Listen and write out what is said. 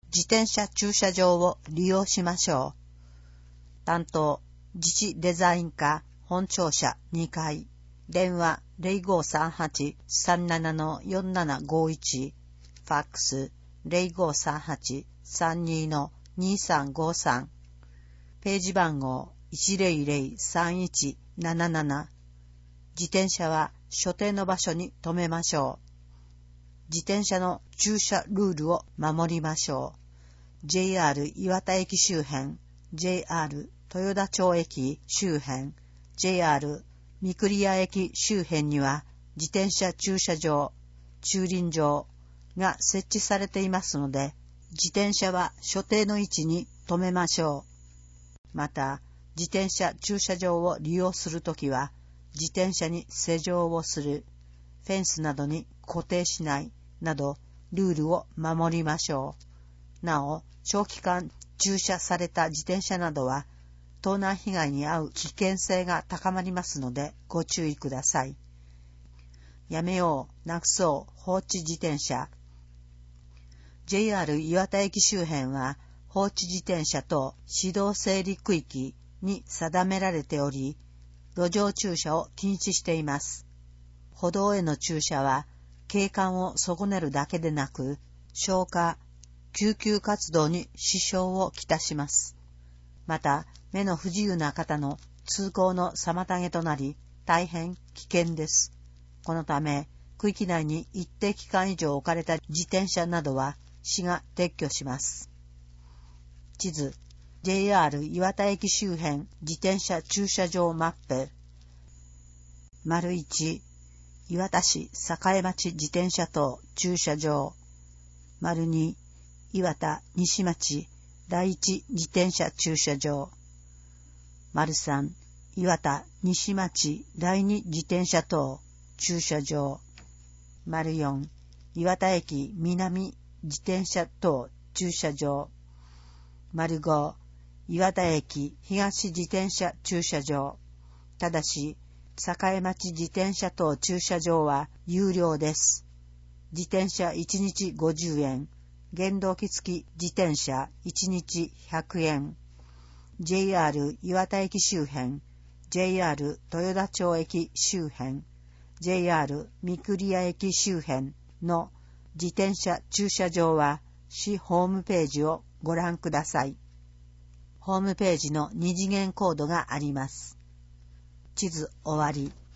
自転車駐車場を利用しましょう。担当、自治デザイン課本庁舎2階。電話 0538-37-4751。ファックス 0538-32-2353。ページ番号100-3177。自転車は所定の場所に停めましょう。自転車の駐車ルールを守りましょう。JR 岩田駅周辺、JR 豊田町駅周辺、JR 三栗屋駅周辺には自転車駐車場、駐輪場が設置されていますので、自転車は所定の位置に停めましょう。また、自転車駐車場を利用するときは、自転車に施錠をする、フェンスなどに固定しないなどルールを守りましょう。なお、長期間駐車された自転車などは盗難被害に遭う危険性が高まりますのでご注意ください。やめよう、なくそう放置自転車。JR 岩田駅周辺は放置自転車と指導整理区域に定められており、路上駐車を禁止しています。歩道への駐車は景観を損ねるだけでなく、消火、救急活動に支障をきたします。また、目の不自由な方の通行の妨げとなり、大変危険です。このため、区域内に一定期間以上置かれた自転車などは、市が撤去します。地図、JR 岩田駅周辺自転車駐車場マップ。1、岩田市栄町自転車等駐車場。2、岩田西町第一自転車駐車場。3、岩田西町第二自転車等駐車場。4、岩田駅南自転車等駐車場。5、岩田駅東自転車駐車場。ただし、栄町自転車等駐車場は有料です。自転車1日50円。原動機付き自転車1日100円。JR 岩田駅周辺、JR 豊田町駅周辺、JR 三栗屋駅周辺の自転車駐車場は市ホームページをご覧ください。ホームページの二次元コードがあります。地図終わり。